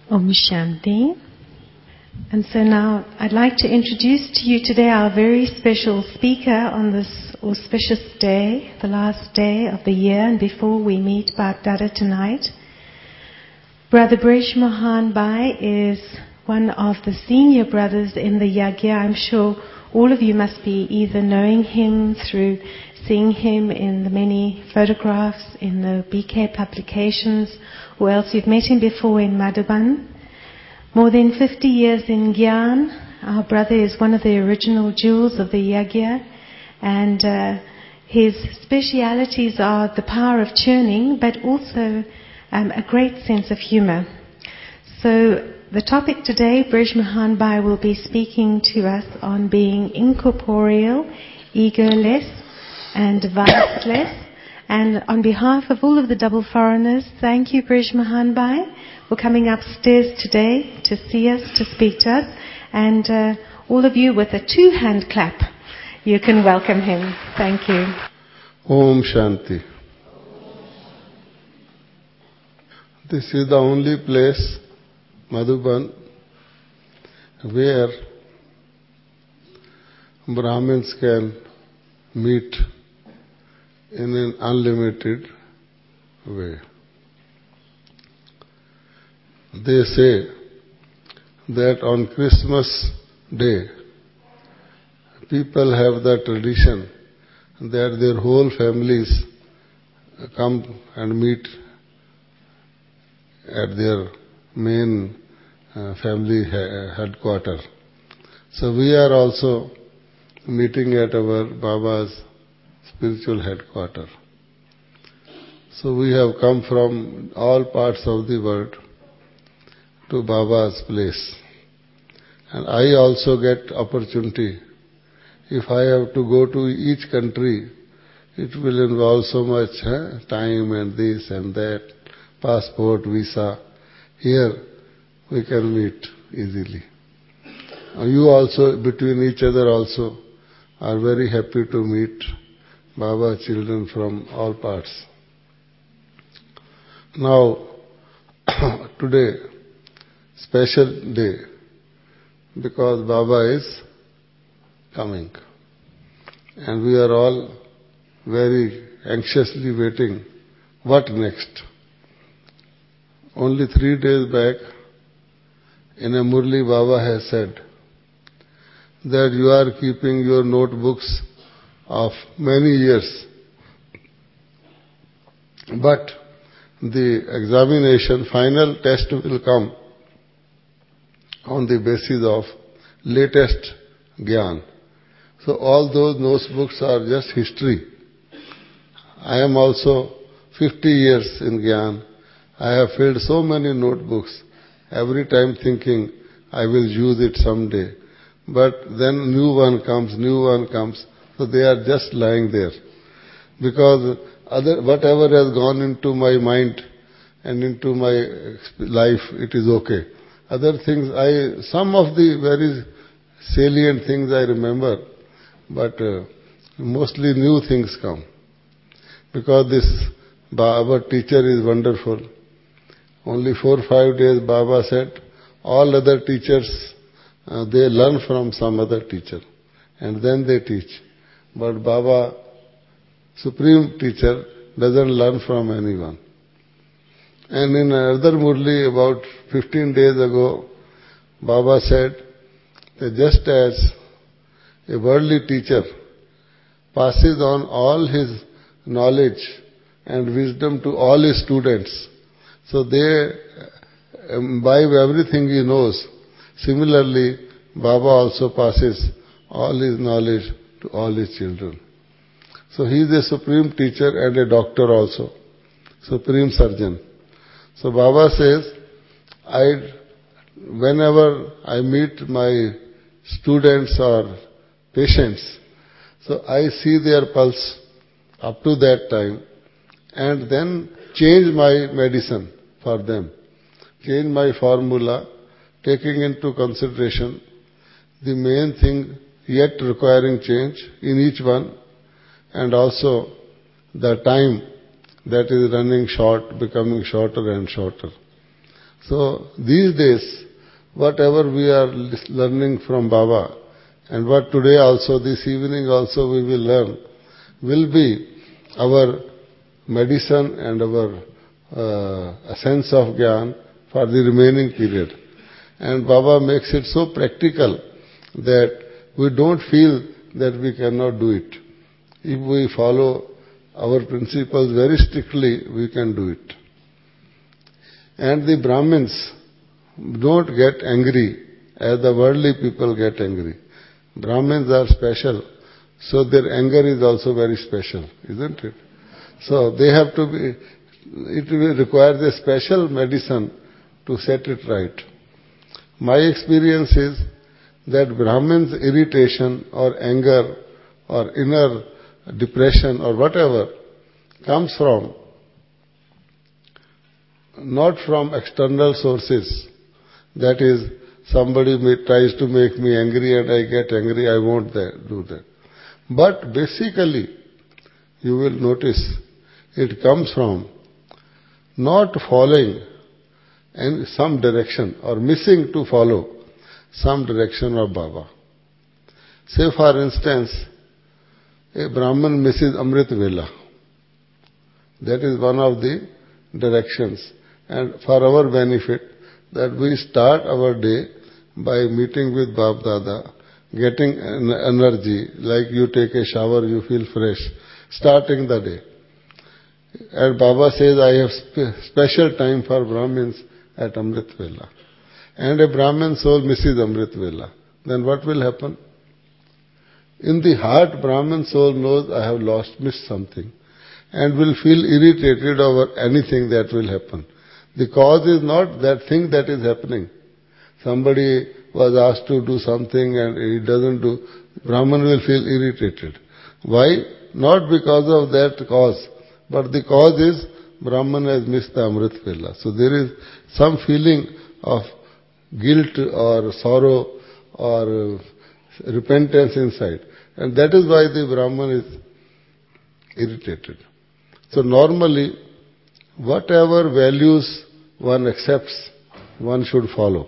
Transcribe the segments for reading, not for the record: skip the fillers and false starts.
Om Shanti. And so now I'd like to introduce to you today our very special speaker on this auspicious day, the last day of the year, and before we meet Bhagdada tonight. Brother Brij Mohan Bhai is one of the senior brothers in the Yagya. I'm sure all of you must be either knowing him through seeing him in the many photographs in the BK publications, or else you've met him before in Madhuban. More than 50 years in Gyan. Our brother is one of the original jewels of the Yagya, and his specialities are the power of churning, but also a great sense of humor. So the topic today, Brij Mohan Bhai will be speaking to us on being incorporeal, egoless, and deviceless. And on behalf of all of the double foreigners, thank you, Brij Mohan Bhai, for coming upstairs today to see us, to speak to us. And all of you with a two-hand clap, you can welcome him. Thank you. Om Shanti. This is the only place, Madhuban, where Brahmins can meet in an unlimited way. They say that on Christmas Day, people have the tradition that their whole families come and meet at their main family headquarters. So we are also meeting at our Baba's spiritual headquarters. So we have come from all parts of the world to Baba's place. And I also get opportunity. If I have to go to each country, it will involve so much time and this and that, passport, visa. Here we can meet easily. You also, between each other also, are very happy to meet Baba children from all parts. Now, today, special day, because Baba is coming. And we are all very anxiously waiting, what next? Only 3 days back, in a Murli, Baba has said that you are keeping your notebooks of many years, but the examination, final test will come on the basis of latest Gyan. So all those notebooks are just history. I am also 50 years in Gyan. I have filled so many notebooks, every time thinking I will use it someday. But then new one comes, so they are just lying there. Because whatever has gone into my mind and into my life, it is okay. Other things, some of the very salient things I remember, but mostly new things come. Because this Baba teacher is wonderful. Only 4 or 5 days Baba said, all other teachers, they learn from some other teacher and then they teach. But Baba, supreme teacher, doesn't learn from anyone. And in another Murli, about 15 days ago, Baba said that just as a worldly teacher passes on all his knowledge and wisdom to all his students, so they imbibe everything he knows. Similarly, Baba also passes all his knowledge to all his children. So he is a supreme teacher and a doctor also, supreme surgeon. So Baba says, whenever I meet my students or patients, so I see their pulse up to that time and then change my medicine for them, change my formula, taking into consideration the main thing yet requiring change in each one, and also the time that is running short, becoming shorter and shorter. So these days, whatever we are learning from Baba, and what today also, this evening also we will learn, will be our medicine and our sense of Gyan for the remaining period. And Baba makes it so practical that we don't feel that we cannot do it. If we follow our principles very strictly, we can do it. And the Brahmins don't get angry as the worldly people get angry. Brahmins are special, so their anger is also very special, isn't it? So they have to be, it requires a special medicine to set it right. My experience is that Brahmins' irritation or anger or inner depression or whatever comes from, not from external sources. That is, somebody tries to make me angry and I get angry, I won't do that. But basically, you will notice, it comes from not following in some direction or missing to follow some direction of Baba. Say for instance, a Brahman misses Amrit Vela. That is one of the directions. And for our benefit, that we start our day by meeting with Bab Dada, getting energy, like you take a shower, you feel fresh, starting the day. And Baba says, I have special time for Brahmins at Amrit Vela. And a Brahmin soul misses Amrit Vela. Then what will happen? In the heart, Brahmin soul knows I have missed something, and will feel irritated over anything that will happen. The cause is not that thing that is happening. Somebody was asked to do something and he doesn't do. Brahman will feel irritated. Why? Not because of that cause, but the cause is Brahman has missed the Amrit Vela. So there is some feeling of guilt or sorrow or repentance inside. And that is why the Brahman is irritated. So normally, whatever values one accepts, one should follow.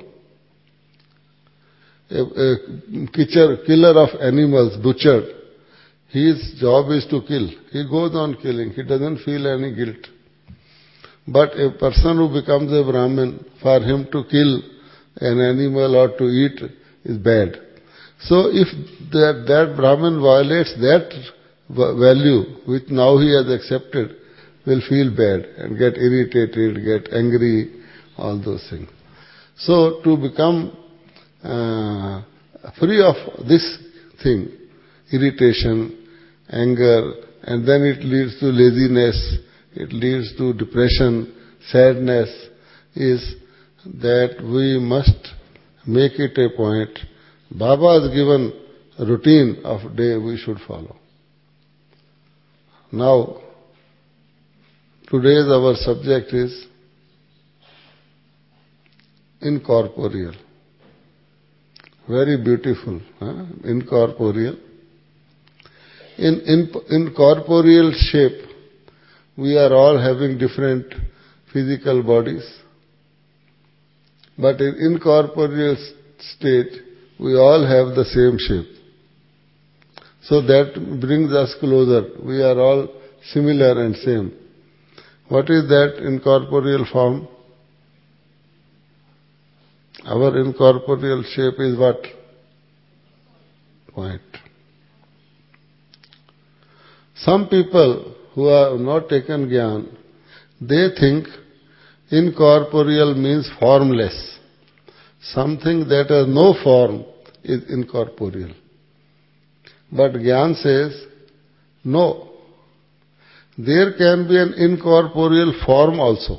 A killer of animals, butcher, his job is to kill. He goes on killing. He doesn't feel any guilt. But a person who becomes a Brahmin, for him to kill an animal or to eat is bad. So if that Brahmin violates that value, which now he has accepted, will feel bad and get irritated, get angry, all those things. So to become free of this thing, irritation, anger, and then it leads to laziness, it leads to depression, sadness, is that we must make it a point. Baba has given a routine of day we should follow. Now, today's our subject is incorporeal. Very beautiful, incorporeal. In incorporeal shape, we are all having different physical bodies. But in incorporeal state, we all have the same shape. So that brings us closer. We are all similar and same. What is that incorporeal form? Our incorporeal shape is what? Point. Some people who have not taken Gyan, they think incorporeal means formless. Something that has no form is incorporeal. But Gyan says, no. There can be an incorporeal form also.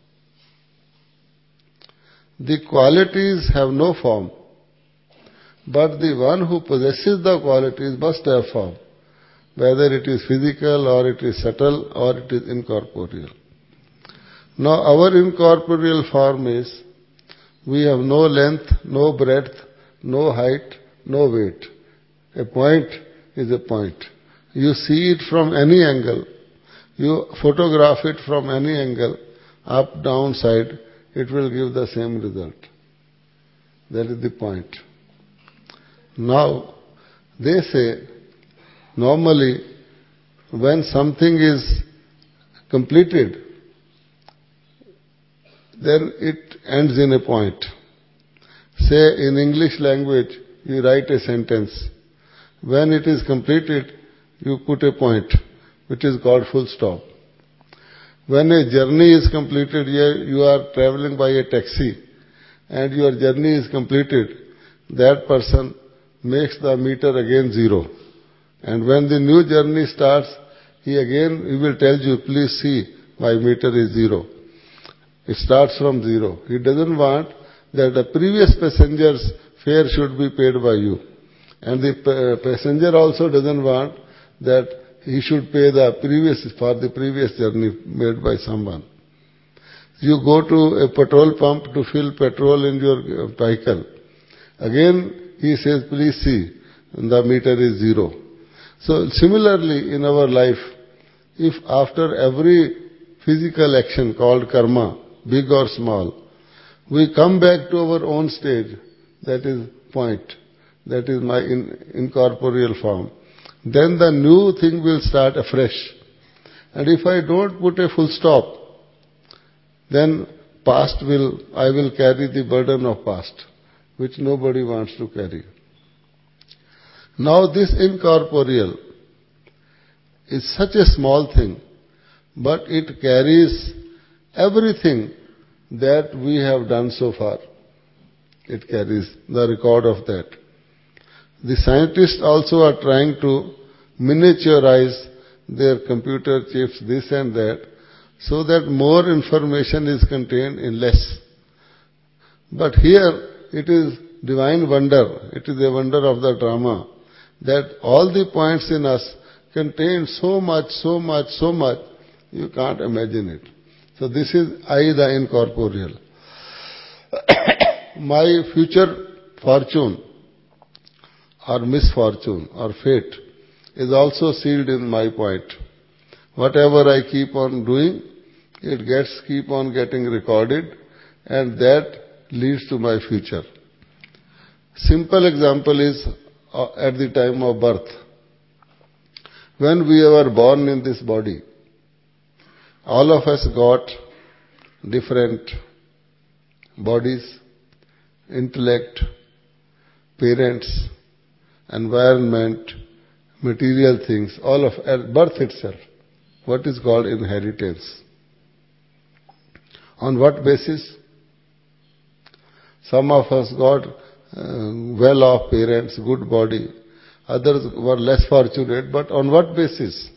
The qualities have no form, but the one who possesses the qualities must have form, whether it is physical or it is subtle or it is incorporeal. Now our incorporeal form is, we have no length, no breadth, no height, no weight. A point is a point. You see it from any angle. You photograph it from any angle, up, down, side. it will give the same result. That is the point. Now, they say, normally, when something is completed, then it ends in a point. Say, in English language, you write a sentence. When it is completed, you put a point, which is called full stop. When a journey is completed, you are traveling by a taxi, and your journey is completed, that person makes the meter again 0. And when the new journey starts, he will tell you, please see, my meter is 0. It starts from 0. He doesn't want that the previous passenger's fare should be paid by you. And the passenger also doesn't want that he should pay for the previous journey made by someone. You go to a petrol pump to fill petrol in your vehicle. Again, he says, please see, the meter is 0. So similarly, in our life, if after every physical action called karma, big or small, we come back to our own stage, that is point, that is my incorporeal form, then the new thing will start afresh. And if I don't put a full stop, then I will carry the burden of past, which nobody wants to carry. Now this incorporeal is such a small thing, but it carries everything that we have done so far. It carries the record of that. The scientists also are trying to miniaturize their computer chips, this and that, so that more information is contained in less. But here it is divine wonder, it is a wonder of the drama, that all the points in us contain so much, you can't imagine it. So this is I, the incorporeal. My future fortune or misfortune or fate is also sealed in my point. Whatever I keep on doing, it keep on getting recorded, and that leads to my future. Simple example is at the time of birth. When we were born in this body, all of us got different bodies, intellect, parents, environment, material things, all of at birth itself, what is called inheritance. On what basis? Some of us got well-off parents, good body. Others were less fortunate, but on what basis?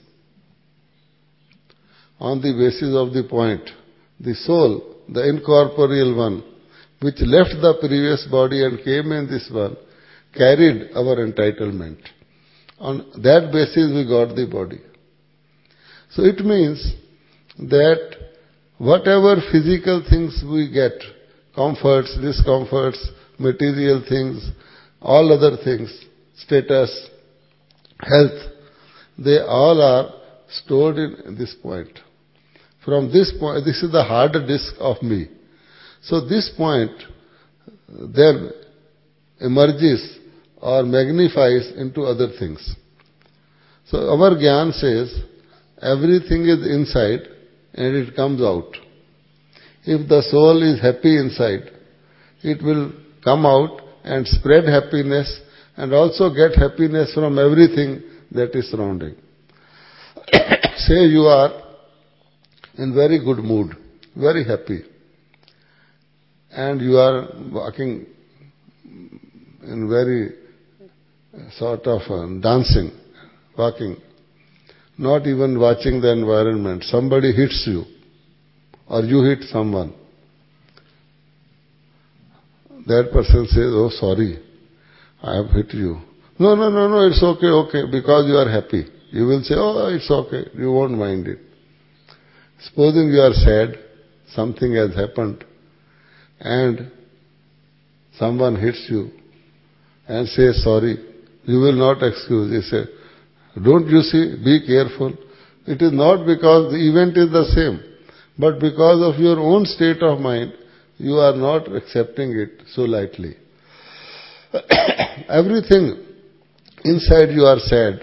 On the basis of the point. The soul, the incorporeal one, which left the previous body and came in this one, carried our entitlement. On that basis we got the body. So it means that whatever physical things we get, comforts, discomforts, material things, all other things, status, health, they all are stored in this point. From this point, this is the hard disk of me. So this point then emerges or magnifies into other things. So our Gyan says, everything is inside and it comes out. If the soul is happy inside, it will come out and spread happiness and also get happiness from everything that is surrounding. Say you are in very good mood, very happy, and you are walking in very sort of dancing, walking, not even watching the environment. Somebody hits you or you hit someone. That person says, oh sorry, I have hit you. No, it's okay, because you are happy. You will say, oh, it's okay, you won't mind it. Supposing you are sad, something has happened, and someone hits you and says sorry, you will not excuse. He said, don't you see, be careful. It is not because the event is the same, but because of your own state of mind, you are not accepting it so lightly. Everything inside you are sad.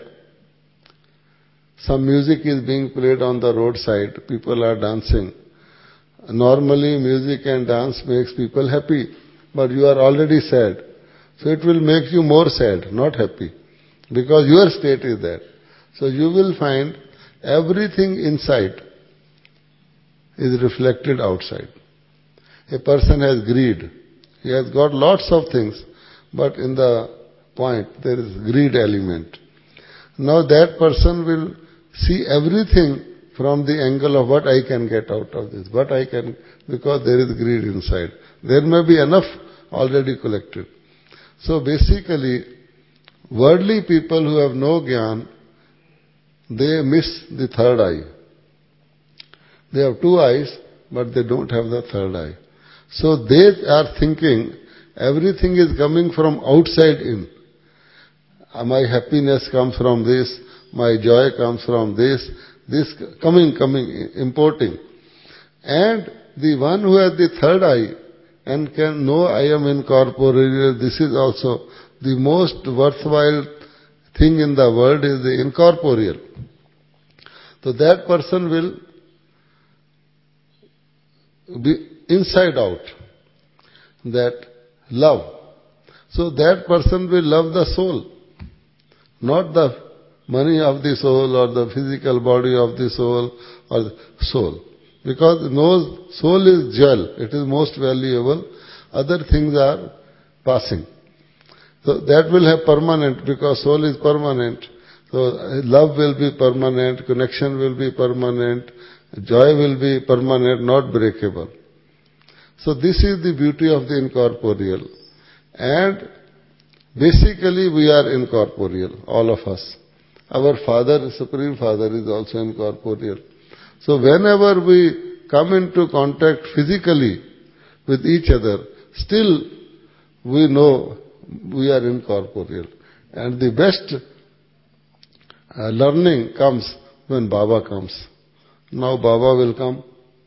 Some music is being played on the roadside, people are dancing. Normally music and dance makes people happy, but you are already sad. So it will make you more sad, not happy, because your state is that. So you will find everything inside is reflected outside. A person has greed. He has got lots of things, but in the point there is greed element. Now that person will see everything from the angle of what I can get out of this, what I can, because there is greed inside. There may be enough already collected. So basically, worldly people who have no jnana, they miss the third eye. They have two eyes, but they don't have the third eye. So they are thinking everything is coming from outside in. My happiness comes from this, my joy comes from this coming, importing. And the one who has the third eye and can know I am incorporeal, this is also the most worthwhile thing in the world is the incorporeal. So that person will be inside out, that love. So that person will love the soul, not the money of the soul or the physical body of the soul or the soul. Because no, soul is jewel, it is most valuable. Other things are passing. So that will have permanent, because soul is permanent. So love will be permanent, connection will be permanent, joy will be permanent, not breakable. So this is the beauty of the incorporeal. And basically we are incorporeal, all of us. Our Father, Supreme Father is also incorporeal. So whenever we come into contact physically with each other, still we know we are incorporeal. And the best learning comes when Baba comes. Now Baba will come.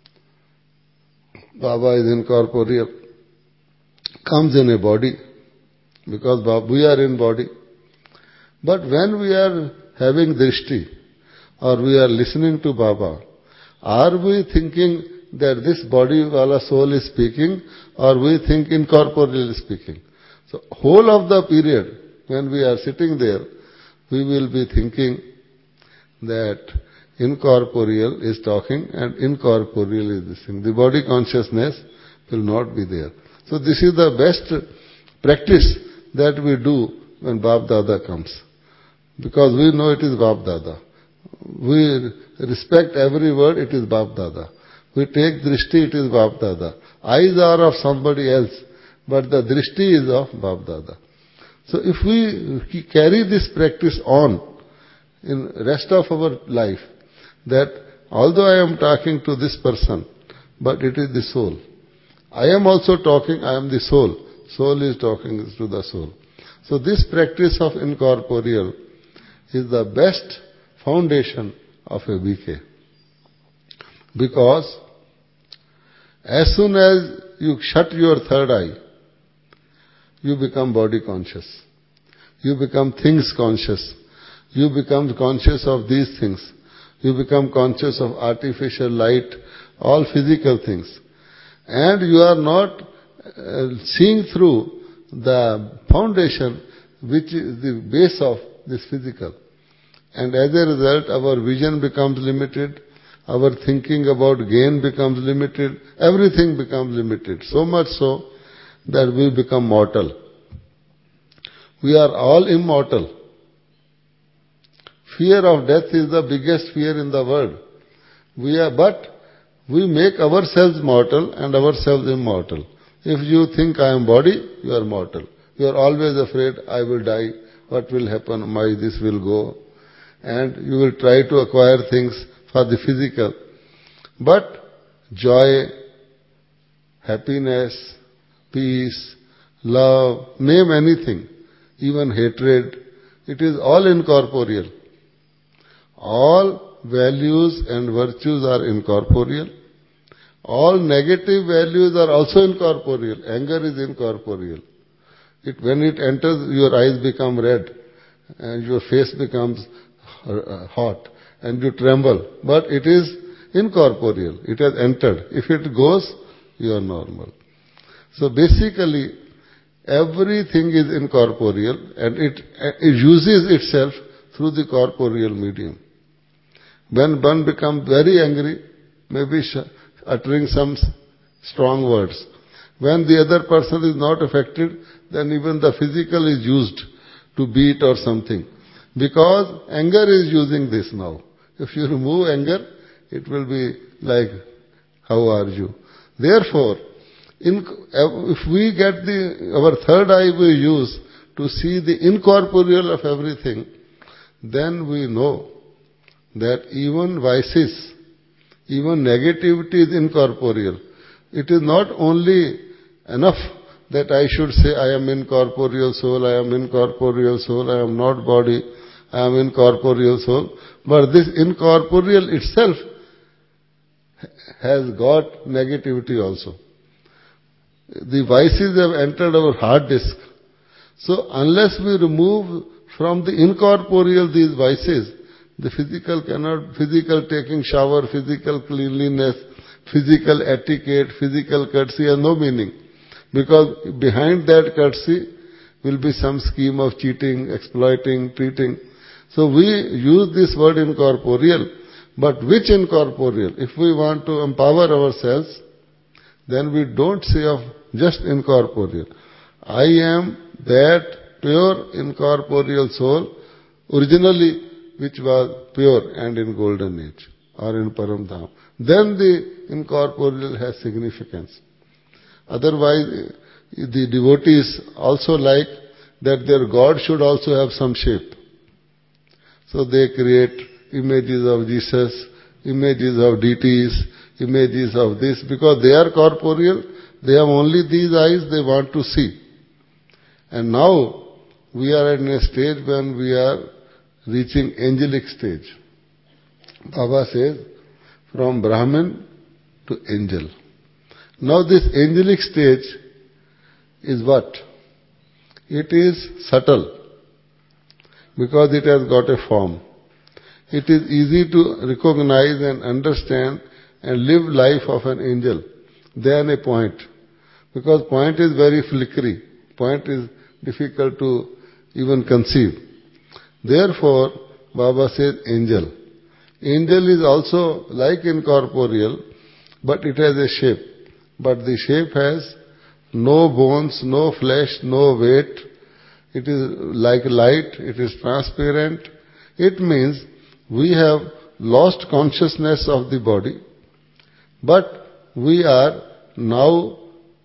Baba is incorporeal. Comes in a body, because we are in body. But when we are having drishti, or we are listening to Baba, are we thinking that this body wala soul is speaking, or we think incorporeal is speaking? So whole of the period when we are sitting there, we will be thinking that incorporeal is talking and incorporeal is this thing. The body consciousness will not be there. So this is the best practice that we do when Bab Dada comes. Because we know it is Bab Dada. We respect every word, it is Bab Dada. We take drishti, it is Bab Dada. Eyes are of somebody else, but the drishti is of Bab Dada. So if we carry this practice on in rest of our life, that although I am talking to this person, but it is the soul. I am also talking, I am the soul. Soul is talking to the soul. So this practice of incorporeal is the best foundation of a BK. Because as soon as you shut your third eye, you become body conscious. You become things conscious. You become conscious of these things. You become conscious of artificial light, all physical things. And you are not seeing through the foundation which is the base of this physical. And as a result, our vision becomes limited, our thinking about gain becomes limited, everything becomes limited. So much so that we become mortal. We are all immortal. Fear of death is the biggest fear in the world. But we make ourselves mortal and ourselves immortal. If you think I am body, you are mortal. You are always afraid, I will die, what will happen, this will go. And you will try to acquire things for the physical. But joy, happiness, peace, love, name anything, even hatred, it is all incorporeal. All values and virtues are incorporeal. All negative values are also incorporeal. Anger is incorporeal. When it enters, your eyes become red and your face becomes hot and you tremble. But it is incorporeal. It has entered. If it goes, you are normal. So basically, everything is incorporeal and it uses itself through the corporeal medium. When one becomes very angry, maybe uttering some strong words. When the other person is not affected, then even the physical is used to beat or something. Because anger is using this now. If you remove anger, it will be like, how are you? Therefore, if we get our third eye we use to see the incorporeal of everything, then we know that even vices, even negativity is incorporeal. It is not only enough that I should say, I am incorporeal soul, I am incorporeal soul, I am not body, I am incorporeal soul. But this incorporeal itself has got negativity also. The vices have entered our hard disk. So unless we remove from the incorporeal these vices, the physical taking shower, physical cleanliness, physical etiquette, physical courtesy has no meaning. Because behind that courtesy will be some scheme of cheating, exploiting, treating. So we use this word incorporeal. But which incorporeal? If we want to empower ourselves, then we don't say of just incorporeal. I am that pure incorporeal soul, originally which was pure and in golden age or in Paramdham. Then the incorporeal has significance. Otherwise, the devotees also like that their God should also have some shape. So they create images of Jesus, images of deities, images of this, because they are corporeal, they have only these eyes, they want to see. And now we are at a stage when we are reaching angelic stage. Baba says, from Brahmin to angel. Now this angelic stage is what? It is subtle, because it has got a form. It is easy to recognize and understand and live life of an angel than a point. Because point is very flickery. Point is difficult to even conceive. Therefore, Baba says angel. Angel is also like incorporeal, but it has a shape. But the shape has no bones, no flesh, no weight. It is like light, it is transparent. It means we have lost consciousness of the body, but we are now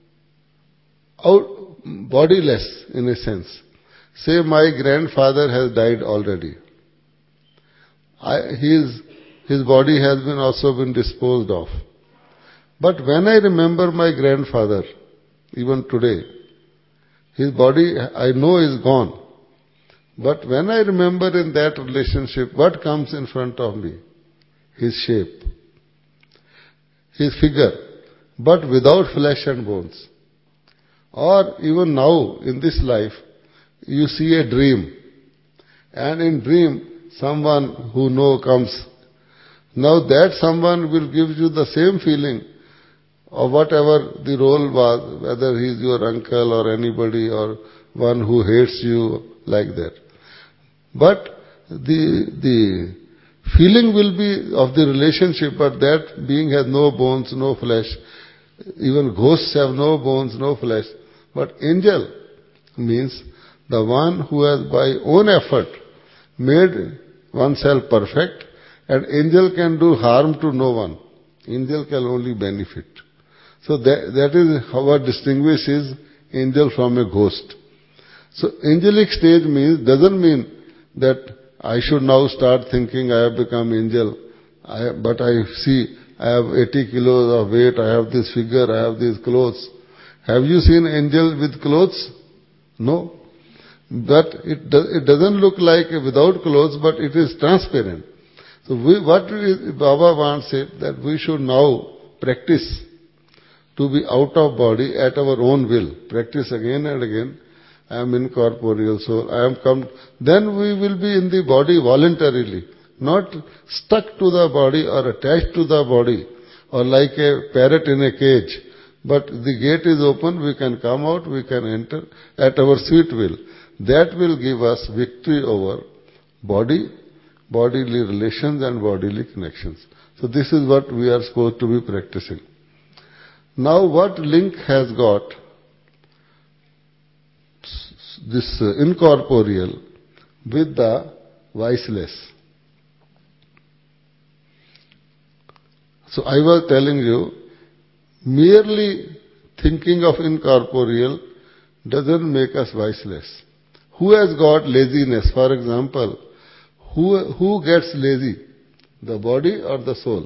bodiless in a sense. Say my grandfather has died already. His body has also been disposed of. But when I remember my grandfather, even today, his body I know is gone. But when I remember in that relationship, what comes in front of me? His shape, his figure, but without flesh and bones. Or even now, in this life, you see a dream. And in dream, someone who comes. Now that someone will give you the same feeling of whatever the role was, whether he is your uncle or anybody or one who hates you, like that. But the feeling will be of the relationship, but that being has no bones, no flesh. Even ghosts have no bones, no flesh. But angel means the one who has by own effort made oneself perfect, and angel can do harm to no one. Angel can only benefit. So that is what distinguishes angel from a ghost. So angelic stage doesn't mean that I should now start thinking I have become angel. But I see I have 80 kilos of weight, I have this figure, I have these clothes. Have you seen angel with clothes? No. But it doesn't look like without clothes, but it is transparent. So what Baba wants it that we should now practice to be out of body at our own will. Practice again and again. I am incorporeal soul. I am come. Then we will be in the body voluntarily, not stuck to the body or attached to the body, or like a parrot in a cage. But the gate is open, we can come out, we can enter at our sweet will. That will give us victory over body, bodily relations and bodily connections. So this is what we are supposed to be practicing. Now what link has got this incorporeal with the viceless? So I was telling you, merely thinking of incorporeal doesn't make us viceless. Who has got laziness? For example, who gets lazy? The body or the soul?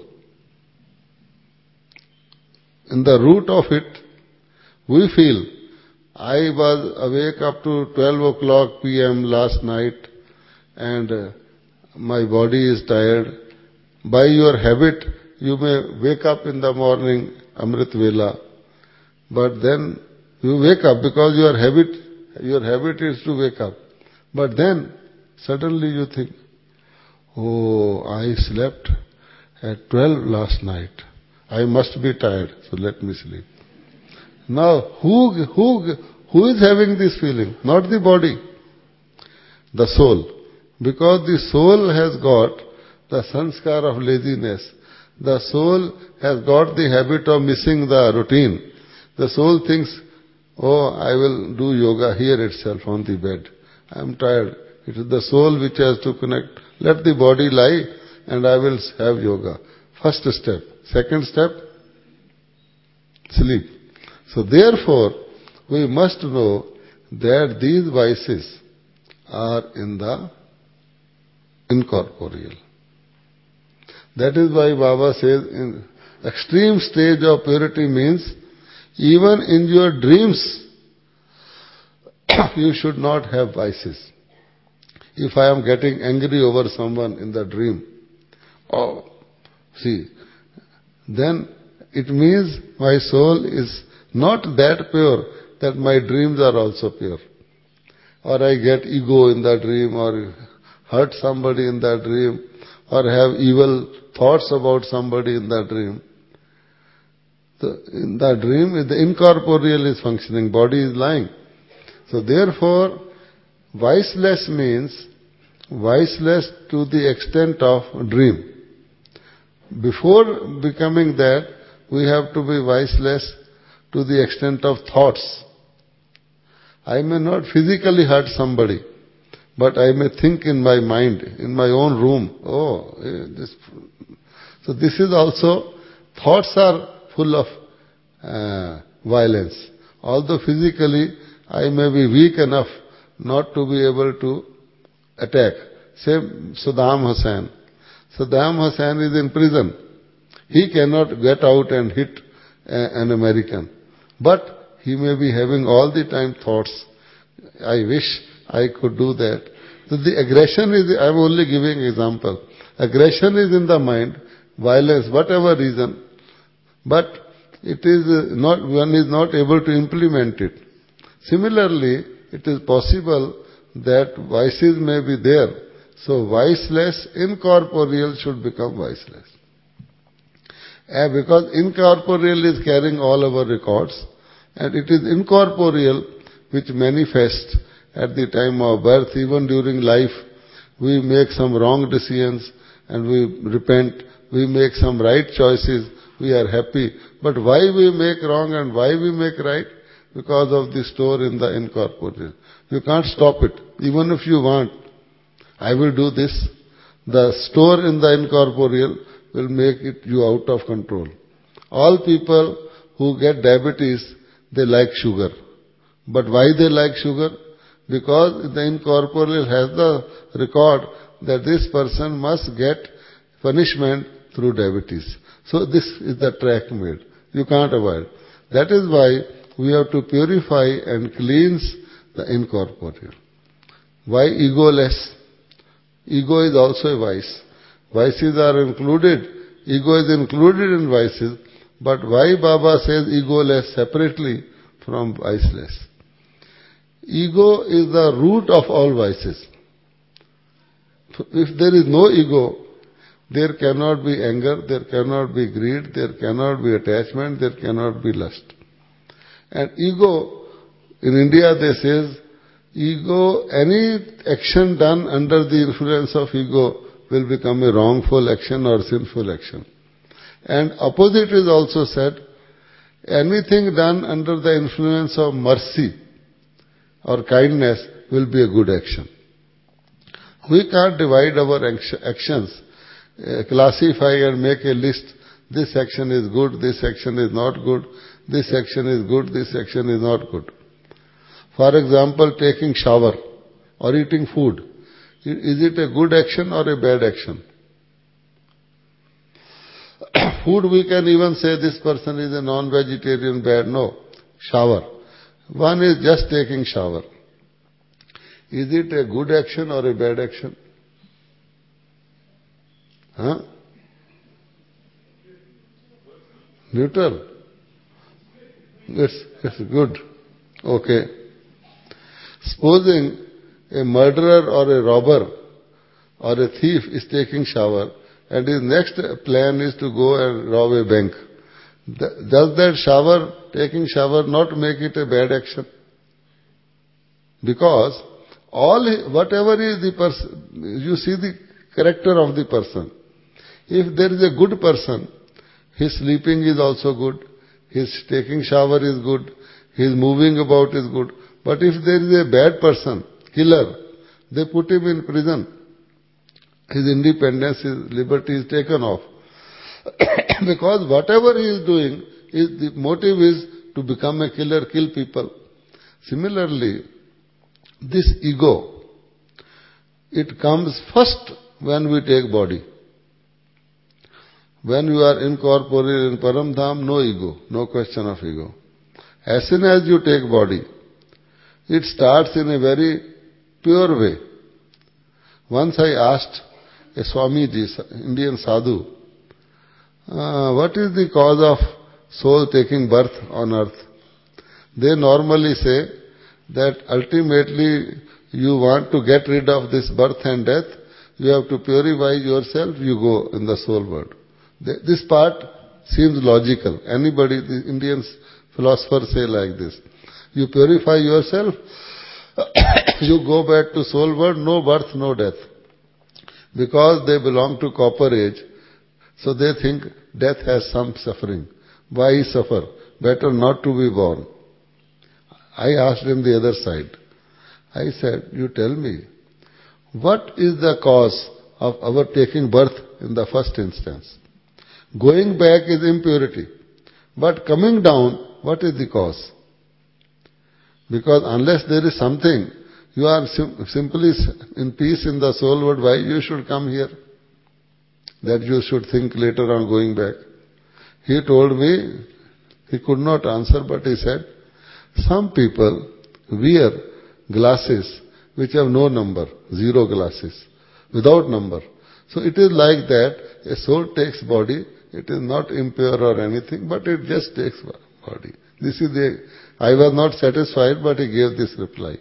In the root of it, we feel, I was awake up to 12 o'clock p.m. last night and my body is tired. By your habit, you may wake up in the morning, Amrit Vela, but then you wake up because your habit is to wake up. But then suddenly you think, oh, I slept at 12 last night. I must be tired, so let me sleep. Now, who is having this feeling? Not the body, the soul. Because the soul has got the sanskar of laziness. The soul has got the habit of missing the routine. The soul thinks, oh, I will do yoga here itself on the bed. I am tired. It is the soul which has to connect. Let the body lie and I will have yoga. First step. Second step, sleep. So therefore, we must know that these vices are in the incorporeal. That is why Baba says, in extreme stage of purity means, even in your dreams, you should not have vices. If I am getting angry over someone in the dream, then it means my soul is not that pure that my dreams are also pure. Or I get ego in the dream, or hurt somebody in the dream, or have evil thoughts about somebody in the dream. In the dream, the incorporeal is functioning, body is lying. So therefore, viceless means viceless to the extent of dream. Before becoming that, we have to be viceless to the extent of thoughts. I may not physically hurt somebody, but I may think in my mind, in my own room, So this is also, thoughts are full of violence. Although physically I may be weak enough not to be able to attack. Say Saddam Hussein. Saddam Hussein is in prison. He cannot get out and hit an American. But he may be having all the time thoughts, I wish I could do that. So the aggression is, I am only giving example. Aggression is in the mind, violence, whatever reason. But it is not, one is not able to implement it. Similarly, it is possible that vices may be there. So viceless, incorporeal should become viceless. Because incorporeal is carrying all our records, and it is incorporeal which manifests at the time of birth. Even during life, we make some wrong decisions and we repent. We make some right choices. We are happy. But why we make wrong and why we make right? Because of the store in the incorporeal. You can't stop it. Even if you want, I will do this. The store in the incorporeal will make it you out of control. All people who get diabetes, they like sugar. But why they like sugar? Because the incorporeal has the record that this person must get punishment through diabetes. So this is the track made. You can't avoid. That is why we have to purify and cleanse the incorporeal. Why egoless? Ego is also a vice. Vices are included. Ego is included in vices, But why Baba says egoless separately from viceless? Ego is the root of all vices. If there is no ego, there cannot be anger, there cannot be greed, there cannot be attachment, there cannot be lust. And ego, in India they say, ego, any action done under the influence of ego will become a wrongful action or sinful action. And opposite is also said, anything done under the influence of mercy or kindness will be a good action. We can't divide our actions, classify and make a list. This action is good, this action is not good, this action is good, this action is not good. For example, taking shower or eating food. Is it a good action or a bad action? Food, we can even say this person is a non-vegetarian, bad. No. Shower. One is just taking shower. Is it a good action or a bad action? Huh? Neutral. It's good. Okay. Supposing a murderer or a robber or a thief is taking shower and his next plan is to go and rob a bank. Does that taking shower not make it a bad action? Because whatever is the person, you see the character of the person. If there is a good person, his sleeping is also good, his taking shower is good, his moving about is good. But if there is a bad person, killer, they put him in prison. His independence, his liberty is taken off. Because whatever he is doing, the motive is to become a killer, kill people. Similarly, this ego, it comes first when we take body. When you are incorporeal in Paramdham, no ego, no question of ego. As soon as you take body, it starts in a very pure way. Once I asked a Swamiji, Indian sadhu, what is the cause of soul taking birth on earth? They normally say that ultimately you want to get rid of this birth and death, you have to purify yourself, you go in the soul world. This part seems logical. Anybody, the Indian philosophers say like this. You purify yourself, you go back to soul world, no birth, no death. Because they belong to copper age, so they think death has some suffering. Why suffer? Better not to be born. I asked him the other side. I said, you tell me, what is the cause of our taking birth in the first instance? Going back is impurity. But coming down, what is the cause? Because unless there is something, you are simply in peace in the soul world, why you should come here? That you should think later on going back. He told me, he could not answer, but he said, some people wear glasses which have no number, zero glasses, without number. So it is like that, a soul takes body, it is not impure or anything, but it just takes body. I was not satisfied, but he gave this reply.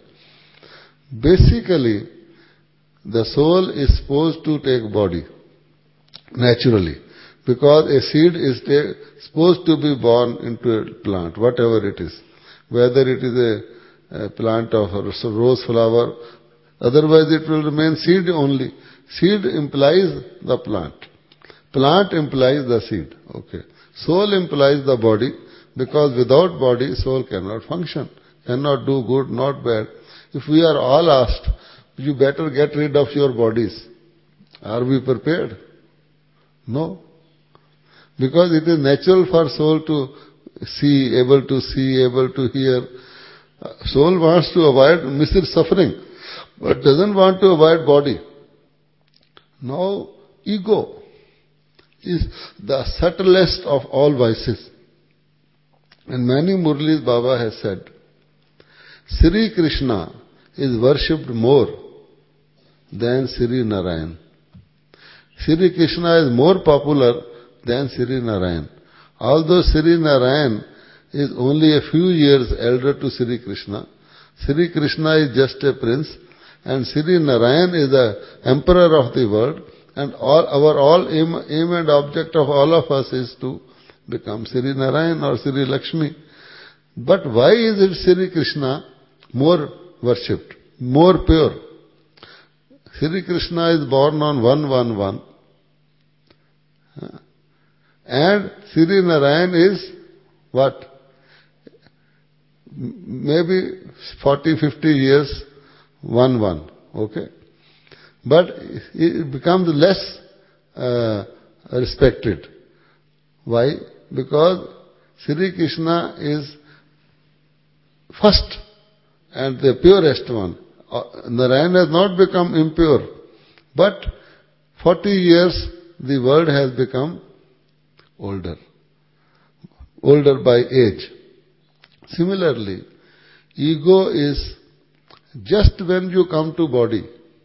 Basically, the soul is supposed to take body, naturally. Because a seed is supposed to be born into a plant, whatever it is. Whether it is a plant of rose flower, otherwise it will remain seed only. Seed implies the plant. Plant implies the seed. Okay. Soul implies the body, because without body, soul cannot function, cannot do good, not bad. If we are all asked, you better get rid of your bodies, are we prepared? No. Because it is natural for soul to see, able to hear. Soul wants to avoid misery, suffering, but doesn't want to avoid body. Now, ego is the subtlest of all vices. And many Murlis Baba has said, Sri Krishna is worshipped more than Sri Narayan. Sri Krishna is more popular than Sri Narayan. Although Sri Narayan is only a few years elder to Sri Krishna is just a prince, and Sri Narayan is the emperor of the world, and our aim and object of all of us is to become Sri Narayan or Sri Lakshmi. But why is it Sri Krishna more worshipped, more pure? Sri Krishna is born on 111, and Sri Narayan is what? Maybe 40, 50 years, 11. Okay? But it becomes less respected. Why? Because Sri Krishna is first and the purest one. Narayan has not become impure. But 40 years the world has become older. Older by age. Similarly, ego is just when you come to body,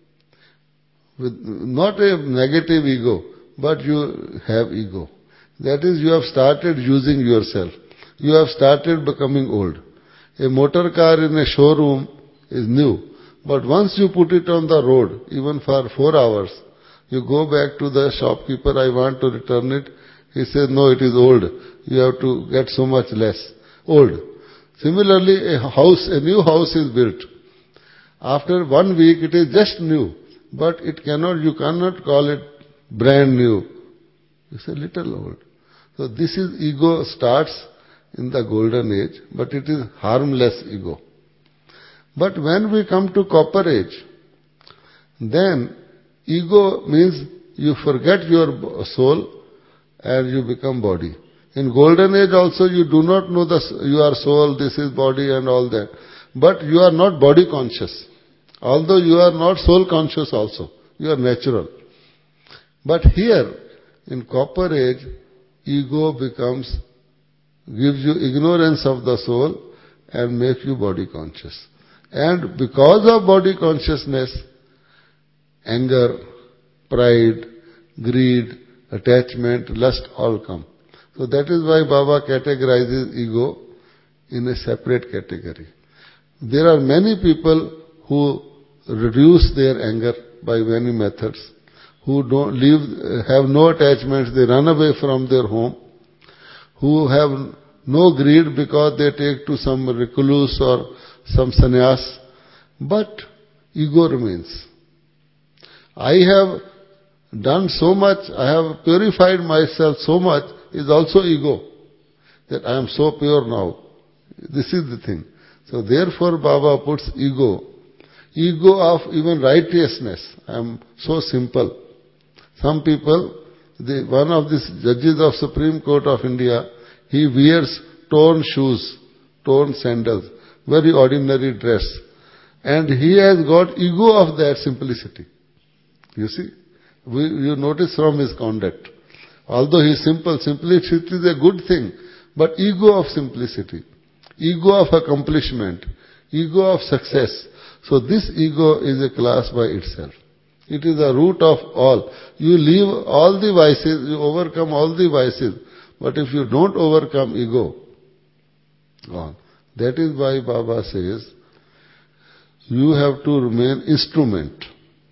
with not a negative ego, but you have ego. That is, you have started using yourself. You have started becoming old. A motor car in a showroom is new, but once you put it on the road, even for 4 hours, you go back to the shopkeeper, I want to return it. He says, no, it is old. You have to get so much less. Old. Similarly, a new house is built. After 1 week, it is just new, but you cannot call it brand new. It's a little old. So this is ego starts in the golden age, but it is harmless ego. But when we come to copper age, then ego means you forget your soul and you become body. In golden age also you do not know you are soul, this is body and all that. But you are not body conscious. Although you are not soul conscious also. You are natural. But here, in copper age, ego gives you ignorance of the soul and makes you body conscious. And because of body consciousness, anger, pride, greed, attachment, lust all come. So that is why Baba categorizes ego in a separate category. There are many people who reduce their anger by many methods, who have no attachments, they run away from their home, who have no greed because they take to some recluse or some sannyas, but ego remains. I have done so much, I have purified myself so much, is also ego, that I am so pure now. This is the thing. So therefore Baba puts ego of even righteousness. I am so simple. Some people, one of these judges of Supreme Court of India, he wears torn shoes, torn sandals, very ordinary dress. And he has got ego of that simplicity. You see? You notice from his conduct. Although he is simple, simplicity is a good thing, but ego of simplicity, ego of accomplishment, ego of success. So this ego is a class by itself. It is the root of all. You leave all the vices, you overcome all the vices, but if you don't overcome ego, gone. That is why Baba says, you have to remain instrument.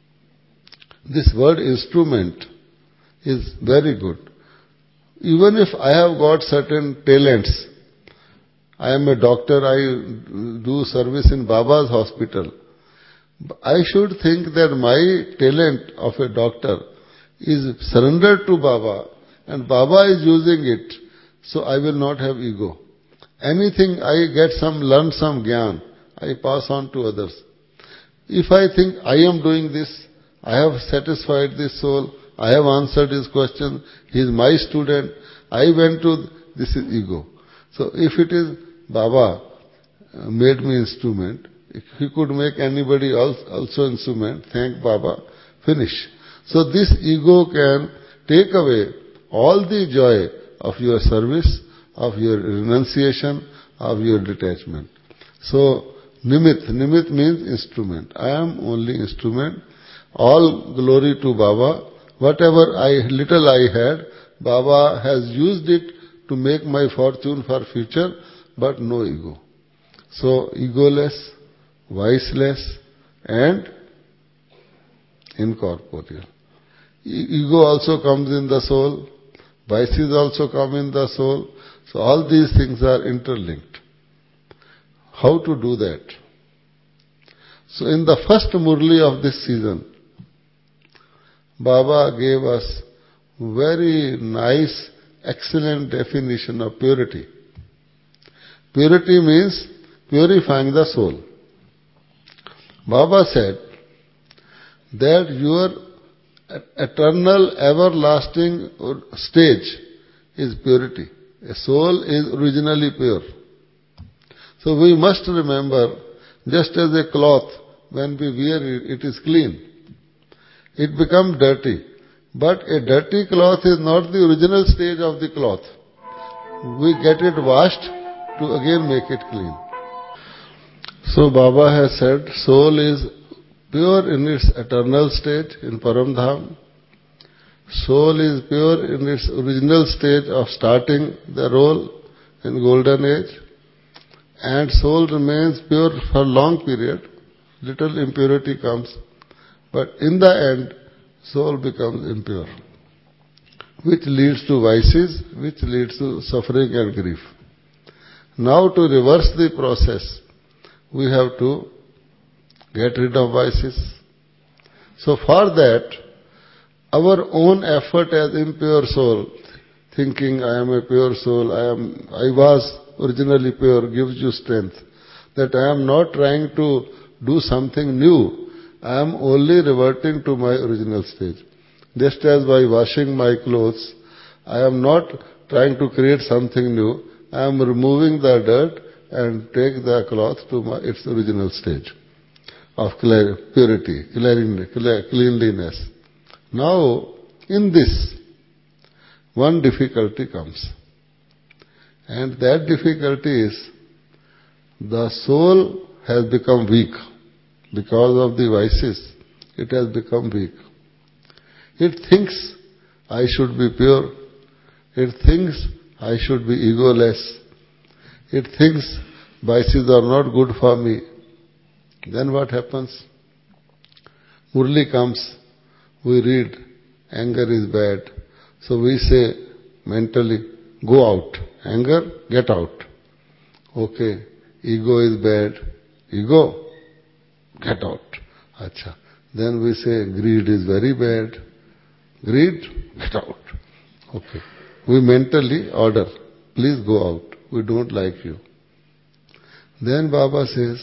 This word instrument is very good. Even if I have got certain talents, I am a doctor, I do service in Baba's hospital, I should think that my talent of a doctor is surrendered to Baba and Baba is using it, so I will not have ego. Anything I learn some jnana, I pass on to others. If I think I am doing this, I have satisfied this soul, I have answered his question, he is my student, this is ego. So if it is Baba made me instrument, if he could make anybody else also instrument, thank Baba, finish. So this ego can take away all the joy of your service, of your renunciation, of your detachment. So Nimit means instrument. I am only instrument. All glory to Baba. Whatever little I had, Baba has used it to make my fortune for future, but no ego. So, egoless, viceless, and incorporeal. Ego also comes in the soul, vices also come in the soul. So all these things are interlinked. How to do that? So in the first Murli of this season, Baba gave us very nice, excellent definition of purity. Purity means purifying the soul. Baba said that your eternal, everlasting stage is purity. A soul is originally pure. So we must remember, just as a cloth, when we wear it, it is clean. It becomes dirty. But a dirty cloth is not the original stage of the cloth. We get it washed to again make it clean. So Baba has said, soul is pure in its eternal state in Paramdham. Soul is pure in its original stage of starting the role in golden age. And soul remains pure for long period. Little impurity comes. But in the end, soul becomes impure, which leads to vices, which leads to suffering and grief. Now to reverse the process, we have to get rid of vices. So for that, our own effort as impure soul, thinking I am a pure soul, I was originally pure, gives you strength. That I am not trying to do something new. I am only reverting to my original stage. Just as by washing my clothes, I am not trying to create something new. I am removing the dirt and take the cloth to its original stage of purity, cleanliness. Now, in this, one difficulty comes. And that difficulty is, the soul has become weak. Because of the vices, it has become weak. It thinks, I should be pure. It thinks, I should be egoless. It thinks, vices are not good for me. Then what happens? Murli comes, we read, anger is bad. So we say mentally, go out. Anger, get out. Okay, ego is bad. Ego, get out. Acha. Then we say greed is very bad. Greed, get out. Okay. We mentally order, please go out. We don't like you. Then Baba says,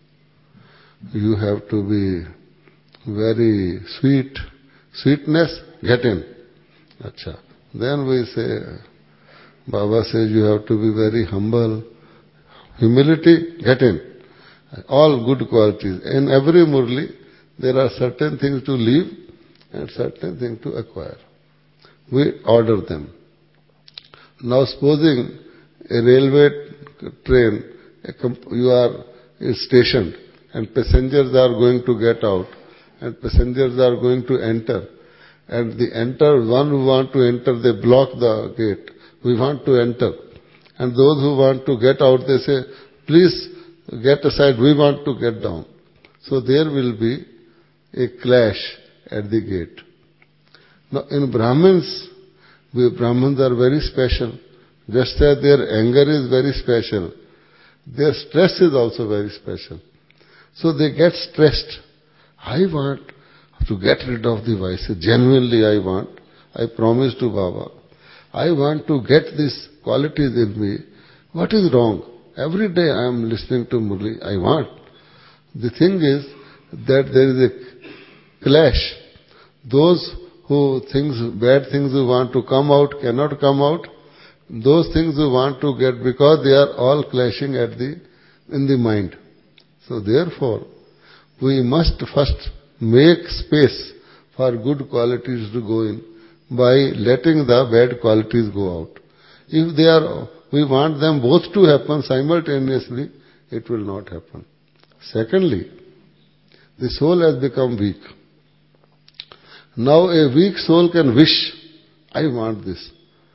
you have to be very sweet. Sweetness, get in. Acha. Then we say, Baba says you have to be very humble. Humility, get in. All good qualities. In every Murli, there are certain things to leave and certain things to acquire. We order them. Now supposing a railway train, you are stationed and passengers are going to get out and passengers are going to enter. And one who want to enter, they block the gate. We want to enter. And those who want to get out, they say, please get aside, we want to get down. So there will be a clash at the gate. Now in Brahmins are very special. Just as their anger is very special, their stress is also very special. So they get stressed. I want to get rid of the vices. Genuinely I want. I promise to Baba. I want to get these qualities in me. What is wrong? Every day I am listening to Murli. I want. The thing is that there is a clash. Those bad things who want to come out cannot come out. Those things who want to get, because they are all clashing in the mind. So therefore, we must first make space for good qualities to go in by letting the bad qualities go out. If we want them both to happen simultaneously, it will not happen. Secondly, the soul has become weak. Now a weak soul can wish, I want this.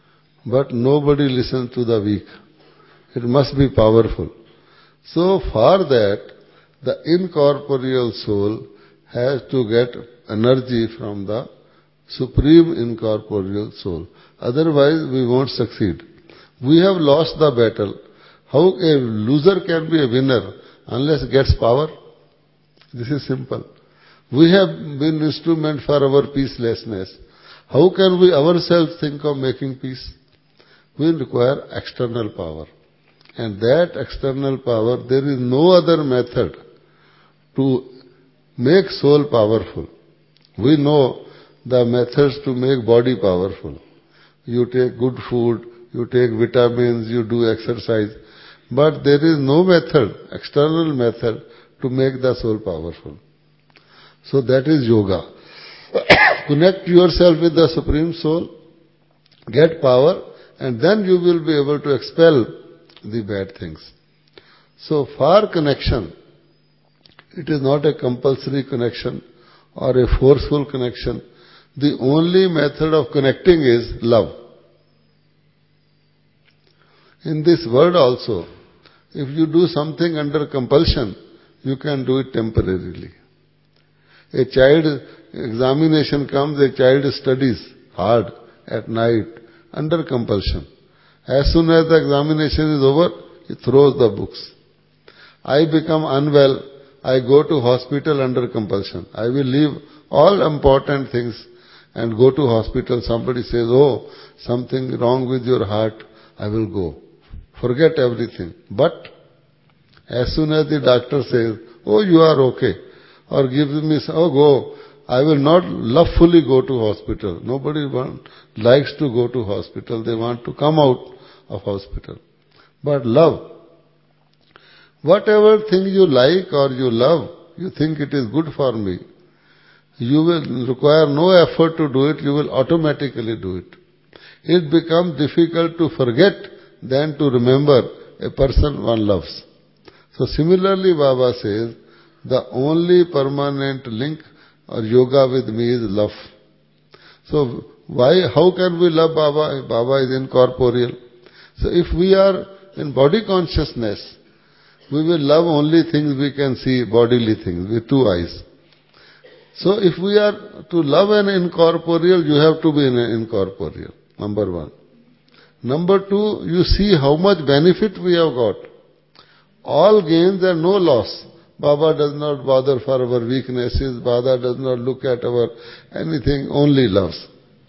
but nobody listens to the weak. It must be powerful. So for that, the incorporeal soul has to get energy from the supreme incorporeal soul. Otherwise, we won't succeed. We have lost the battle. How a loser can be a winner unless he gets power? This is simple. We have been instrument for our peacelessness. How can we ourselves think of making peace? We require external power. And that external power, there is no other method to make soul powerful. We know the methods to make body powerful. You take good food, you take vitamins, you do exercise. But there is no method, external method, to make the soul powerful. So that is yoga. Connect yourself with the Supreme Soul, get power, and then you will be able to expel the bad things. So for connection, it is not a compulsory connection or a forceful connection. The only method of connecting is love. In this world also, if you do something under compulsion, you can do it temporarily. A child examination comes, a child studies hard at night under compulsion. As soon as the examination is over, he throws the books. I become unwell, I go to hospital under compulsion. I will leave all important things and go to hospital. Somebody says, oh, something wrong with your heart, I will go. Forget everything. But as soon as the doctor says, oh, you are okay, or gives me, oh, go, I will not lovefully go to hospital. Nobody likes to go to hospital. They want to come out of hospital. But love, whatever thing you like or you love, you think it is good for me, you will require no effort to do it, you will automatically do it. It becomes difficult to forget than to remember a person one loves. So similarly, Baba says, the only permanent link or yoga with me is love. So how can we love Baba? Baba is incorporeal. So if we are in body consciousness, we will love only things we can see, bodily things, with two eyes. So if we are to love an incorporeal, you have to be an incorporeal, number one. Number two, you see how much benefit we have got. All gains and no loss. Baba does not bother for our weaknesses. Baba does not look at our anything, only loves.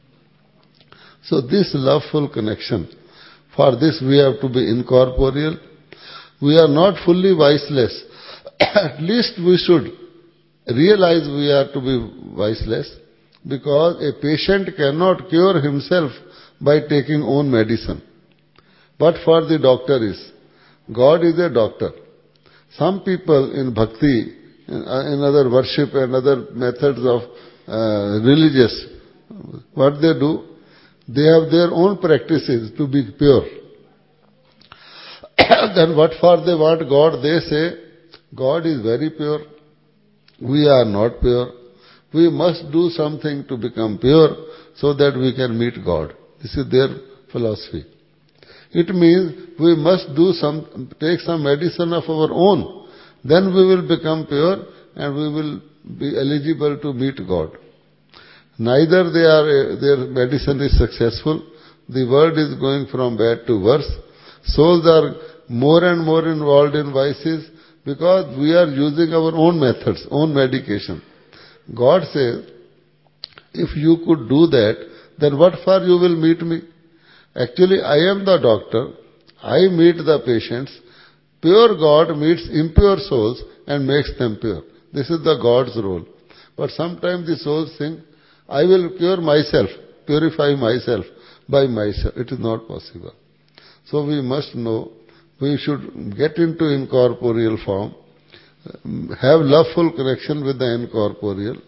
So this loveful connection, for this we have to be incorporeal. We are not fully viceless. At least we should realize we are to be viceless, because a patient cannot cure himself by taking own medicine. But for the doctor is. God is a doctor. Some people in bhakti, in other worship and other methods of religious, what they do, they have their own practices to be pure. Then what for they want God? They say, God is very pure. We are not pure. We must do something to become pure so that we can meet God. This is their philosophy. It means we must take some medicine of our own. Then we will become pure and we will be eligible to meet God. Neither their medicine is successful. The world is going from bad to worse. Souls are more and more involved in vices because we are using our own methods, own medication. God says, if you could do that, then what for you will meet me? Actually, I am the doctor. I meet the patients. Pure God meets impure souls and makes them pure. This is the God's role. But sometimes the souls think, I will cure myself, purify myself by myself. It is not possible. So we must know, we should get into incorporeal form, have loveful connection with the incorporeal.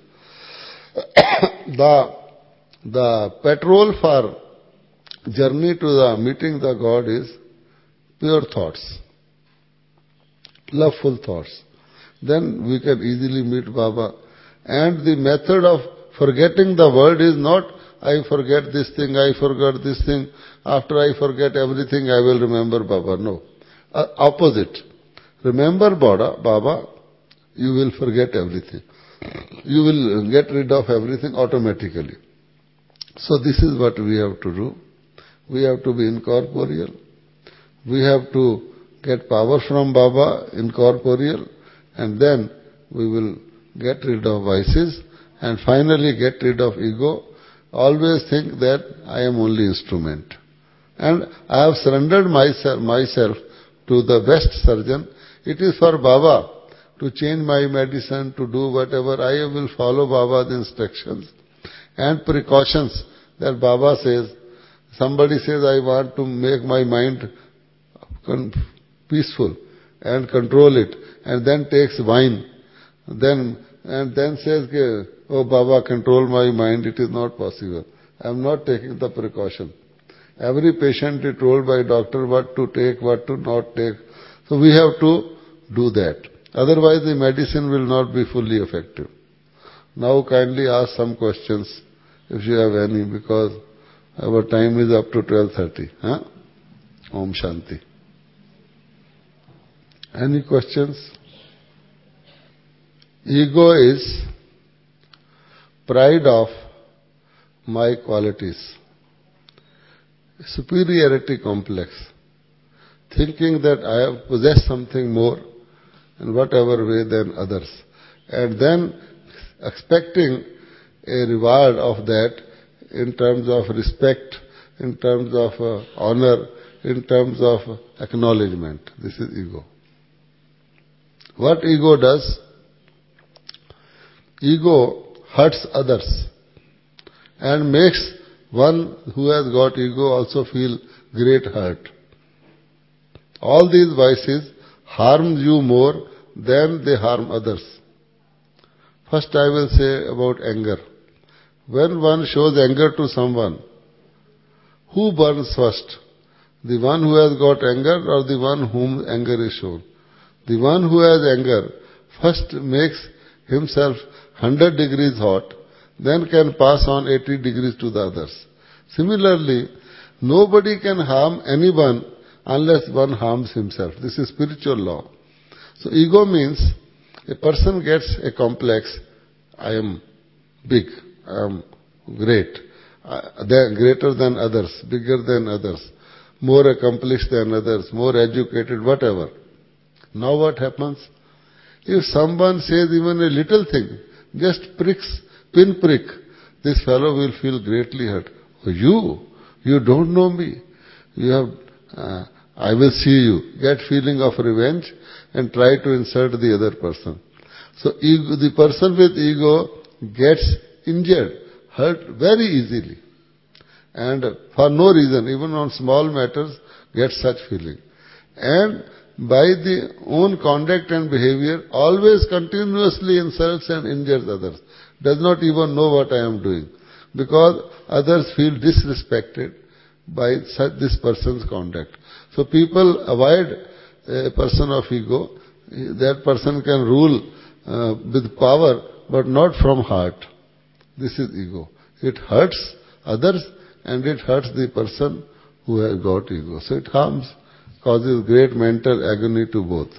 The petrol for journey to the meeting the God is pure thoughts, loveful thoughts. Then we can easily meet Baba. And the method of forgetting the world is not I forget this thing, I forgot this thing. After I forget everything, I will remember Baba. No. Opposite. Remember Baba, you will forget everything. You will get rid of everything automatically. So this is what we have to do. We have to be incorporeal. We have to get power from Baba, incorporeal, and then we will get rid of vices and finally get rid of ego. Always think that I am only instrument. And I have surrendered myself to the best surgeon. It is for Baba to change my medicine, to do whatever. I will follow Baba's instructions and precautions that Baba says. Somebody says, I want to make my mind peaceful and control it, and then takes wine, and then says, oh Baba, control my mind. It is not possible. I am not taking the precaution. Every patient is told by doctor what to take, what to not take. So we have to do that. Otherwise the medicine will not be fully effective. Now kindly ask some questions if you have any, because our time is up to 12:30. Huh? Om Shanti. Any questions? Ego is pride of my qualities. Superiority complex. Thinking that I have possessed something more in whatever way than others. And then expecting a reward of that in terms of respect, in terms of honor, in terms of acknowledgement. This is ego. What ego does? Ego hurts others and makes one who has got ego also feel great hurt. All these vices harm you more than they harm others. First I will say about anger. When one shows anger to someone, who burns first? The one who has got anger or the one whom anger is shown? The one who has anger first makes himself 100 degrees hot, then can pass on 80 degrees to the others. Similarly, nobody can harm anyone unless one harms himself. This is spiritual law. So ego means a person gets a complex, I am big, I am great, they are greater than others, bigger than others, more accomplished than others, more educated, whatever. Now what happens? If someone says even a little thing, just pinprick, this fellow will feel greatly hurt. Oh, you don't know me. You have, I will see you. Get feeling of revenge and try to insult the other person. So ego, the person with ego gets injured, hurt very easily. And for no reason, even on small matters, gets such feeling. And by the own conduct and behavior, always continuously insults and injures others. Does not even know what I am doing. Because others feel disrespected by this person's conduct. So people avoid a person of ego. That person can rule with power, but not from heart. This is ego. It hurts others and it hurts the person who has got ego. So it harms, causes great mental agony to both.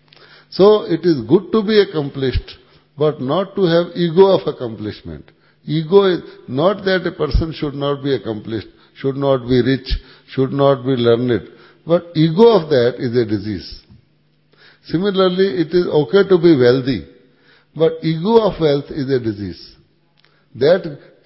So it is good to be accomplished, but not to have ego of accomplishment. Ego is not that a person should not be accomplished, should not be rich, should not be learned, but ego of that is a disease. Similarly, it is okay to be wealthy, but ego of wealth is a disease. That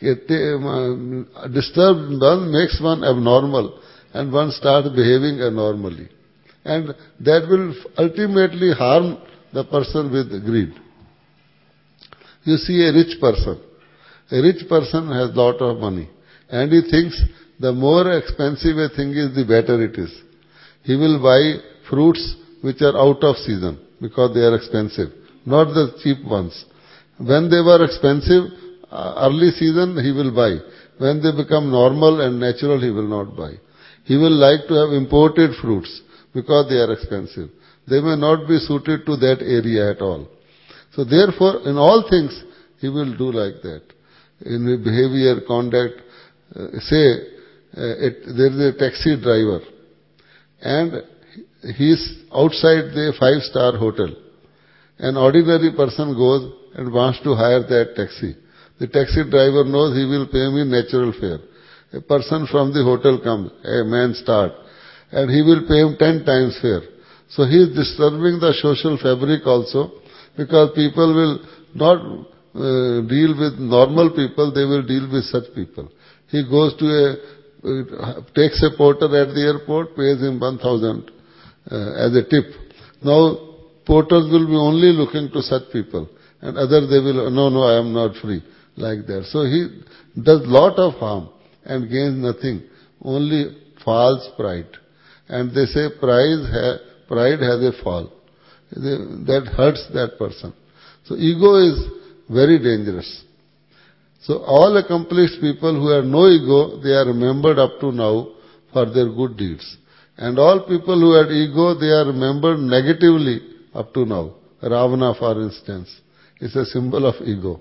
disturbed one makes one abnormal and one starts behaving abnormally. And that will ultimately harm the person with greed. You see a rich person. A rich person has lot of money and he thinks the more expensive a thing is, the better it is. He will buy fruits which are out of season because they are expensive, not the cheap ones. When they were expensive, early season he will buy. When they become normal and natural, he will not buy. He will like to have imported fruits because they are expensive. They may not be suited to that area at all. So therefore, in all things, he will do like that. In behavior, conduct, there is a taxi driver and he is outside the 5-star hotel. An ordinary person goes and wants to hire that taxi. The taxi driver knows he will pay me natural fare. A person from the hotel comes, a man start, and he will pay him 10 times fare. So he is disturbing the social fabric also, because people will not deal with normal people, they will deal with such people. He goes to takes a porter at the airport, pays him 1,000 as a tip. Now, porters will be only looking to such people, and others they will, no, I am not free, like that. So he does lot of harm and gains nothing, only false pride. And they say pride has a fall. That hurts that person. So ego is very dangerous. So all accomplished people who have no ego, they are remembered up to now for their good deeds. And all people who had ego, they are remembered negatively up to now. Ravana, for instance, is a symbol of ego.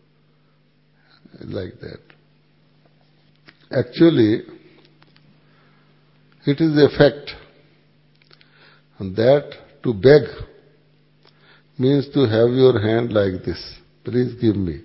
Like that. Actually, it is a fact that to beg means to have your hand like this. Please give me.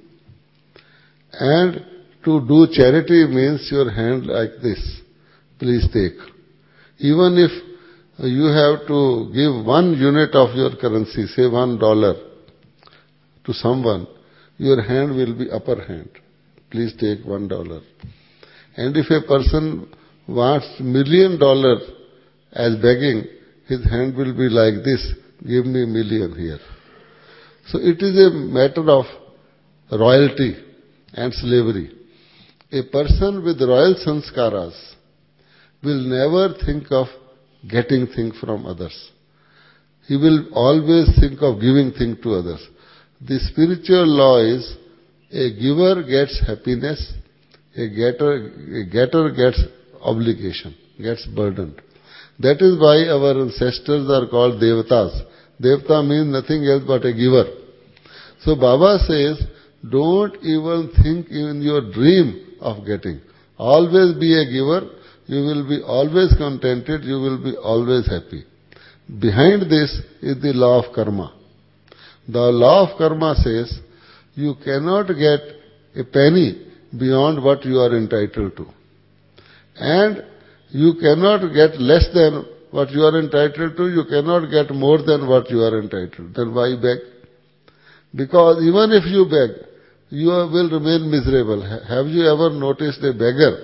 And to do charity means your hand like this. Please take. Even if you have to give 1 unit of your currency, say $1 to someone, your hand will be upper hand. Please take $1. And if a person wants $1 million as begging, his hand will be like this. Give me $1 million here. So it is a matter of royalty and slavery. A person with royal sanskaras will never think of getting things from others. He will always think of giving things to others. The spiritual law is a giver gets happiness, a getter gets obligation, gets burdened. That is why our ancestors are called devatas. Devata means nothing else but a giver. So Baba says, don't even think in your dream of getting. Always be a giver. You will be always contented. You will be always happy. Behind this is the law of karma. The law of karma says, you cannot get a penny beyond what you are entitled to. And you cannot get less than what you are entitled to. You cannot get more than what you are entitled. Then why beg? Because even if you beg, you will remain miserable. Have you ever noticed a beggar?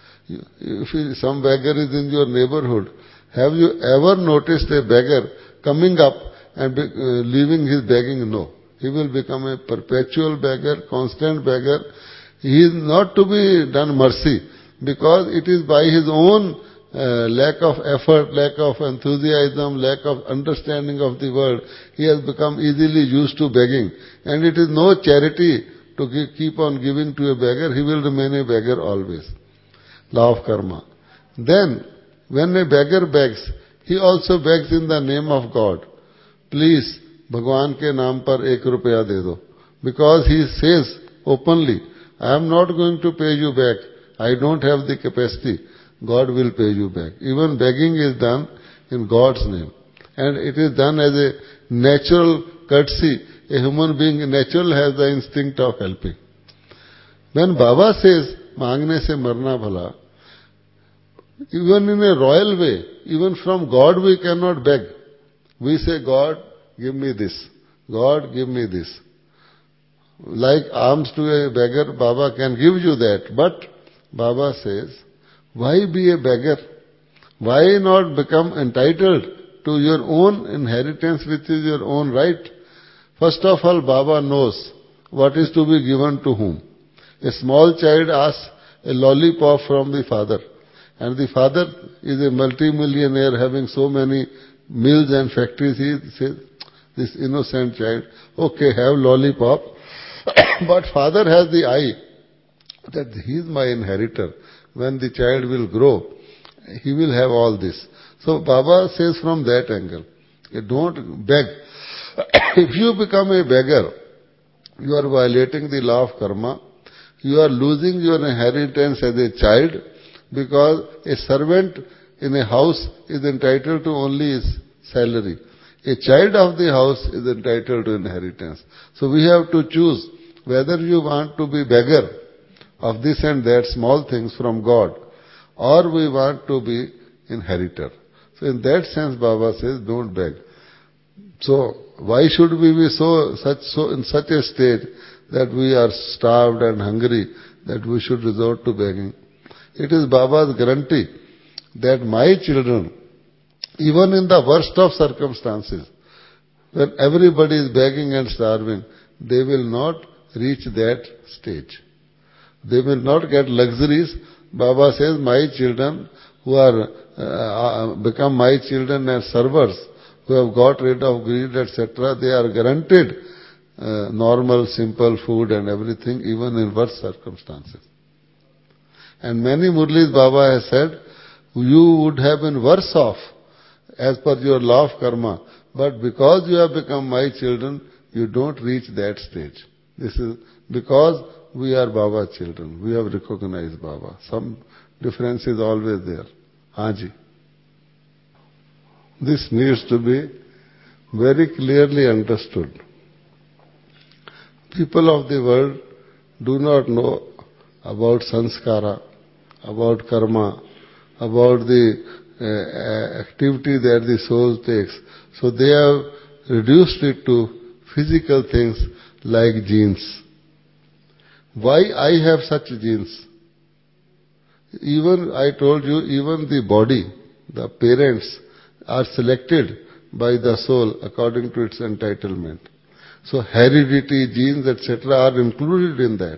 If some beggar is in your neighborhood, have you ever noticed a beggar coming up and leaving his begging? No. He will become a perpetual beggar, constant beggar. He is not to be done mercy, because it is by his own lack of effort, lack of enthusiasm, lack of understanding of the world, he has become easily used to begging. And it is no charity to keep on giving to a beggar. He will remain a beggar always. Law of karma. Then, when a beggar begs, he also begs in the name of God. Please, Bhagwan ke naam par 1 rupaya de do. Because he says openly, I am not going to pay you back. I don't have the capacity. God will pay you back. Even begging is done in God's name. And it is done as a natural courtesy. A human being naturally has the instinct of helping. When Baba says, Maangne se marna bhala, even in a royal way, even from God we cannot beg. We say, God, give me this. God, give me this. Like alms to a beggar, Baba can give you that. But Baba says, why be a beggar? Why not become entitled to your own inheritance, which is your own right? First of all, Baba knows what is to be given to whom. A small child asks a lollipop from the father. And the father is a multi-millionaire having so many mills and factories. He says, this innocent child, okay, have lollipop. But father has the eye that he is my inheritor. When the child will grow, he will have all this. So Baba says from that angle, don't beg. If you become a beggar, you are violating the law of karma. you are losing your inheritance as a child, because a servant in a house is entitled to only his salary. A child of the house is entitled to inheritance. So we have to choose whether you want to be beggar of this and that small things from God, or we want to be inheritor. So in that sense, Baba says, don't beg. So why should we be in such a state that we are starved and hungry that we should resort to begging? It is Baba's guarantee that my children, even in the worst of circumstances, when everybody is begging and starving, they will not reach that stage. They will not get luxuries. Baba says, my children who are become my children as servers, who have got rid of greed, etc., they are guaranteed normal, simple food and everything, even in worse circumstances. And many Murlis Baba has said, you would have been worse off as per your law of karma, but because you have become my children, you don't reach that stage. This is because we are Baba children. We have recognized Baba. Some difference is always there. Haji. This needs to be very clearly understood. People of the world do not know about sanskara, about karma, about the activity that the soul takes. So they have reduced it to physical things like genes. Why I have such genes? Even, I told you, even the body, the parents are selected by the soul according to its entitlement. So heredity, genes, etc. are included in that.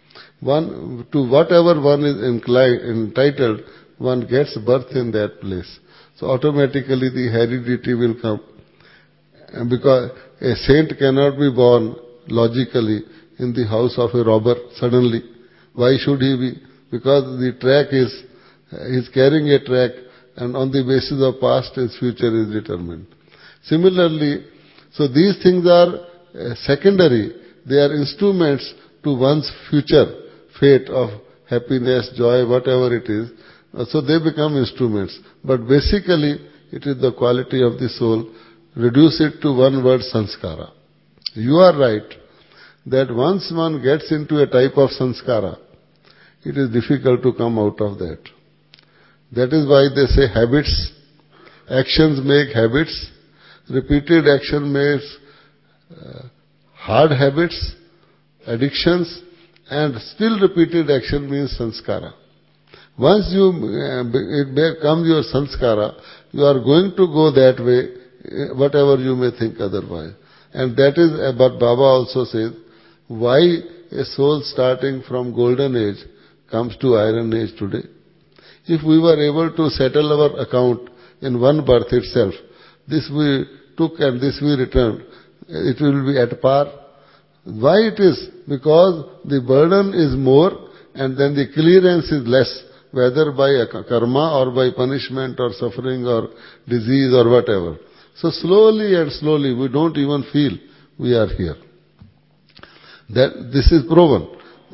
To whatever one is entitled, one gets birth in that place. So automatically the heredity will come. And because a saint cannot be born logically in the house of a robber suddenly. Why should he be? Because the track is carrying a track, and on the basis of past, his future is determined. Similarly, so these things are secondary. They are instruments to one's future fate of happiness, joy, whatever it is. So they become instruments. But basically, it is the quality of the soul. Reduce it to one word, sanskara. You are right that once one gets into a type of sanskara, it is difficult to come out of that. That is why they say habits, actions make habits, repeated action makes hard habits, addictions, and still repeated action means sanskara. Once it becomes your sanskara, you are going to go that way, whatever you may think otherwise. And that is what Baba also says, why a soul starting from golden age comes to iron age today. If we were able to settle our account in one birth itself, this we took and this we returned, it will be at par. Why it is? Because the burden is more and then the clearance is less, whether by karma or by punishment or suffering or disease or whatever. So slowly and slowly, we don't even feel we are here. That this is proven.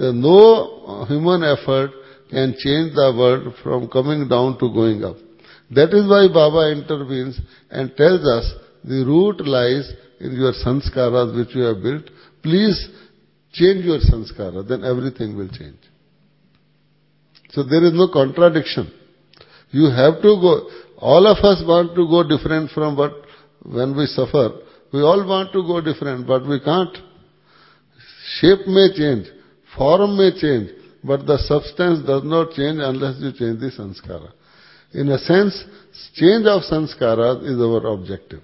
No human effort can change the world from coming down to going up. That is why Baba intervenes and tells us the root lies in your sanskaras which you have built. Please change your sanskara, then everything will change. So there is no contradiction. You have to go. All of us want to go different from what when we suffer. We all want to go different, but we can't. Shape may change, form may change, but the substance does not change unless you change the sanskara. In a sense, change of sanskaras is our objective.